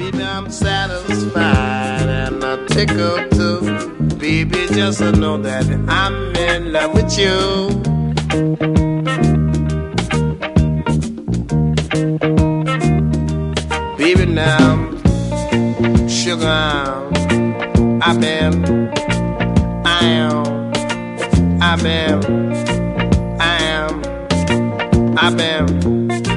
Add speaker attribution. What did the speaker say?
Speaker 1: Baby, I'm satisfied and I tickled too. Baby, just to know that I'm in love with you. Baby, now, sugar, I've been, I am, I've been, I am, I've been.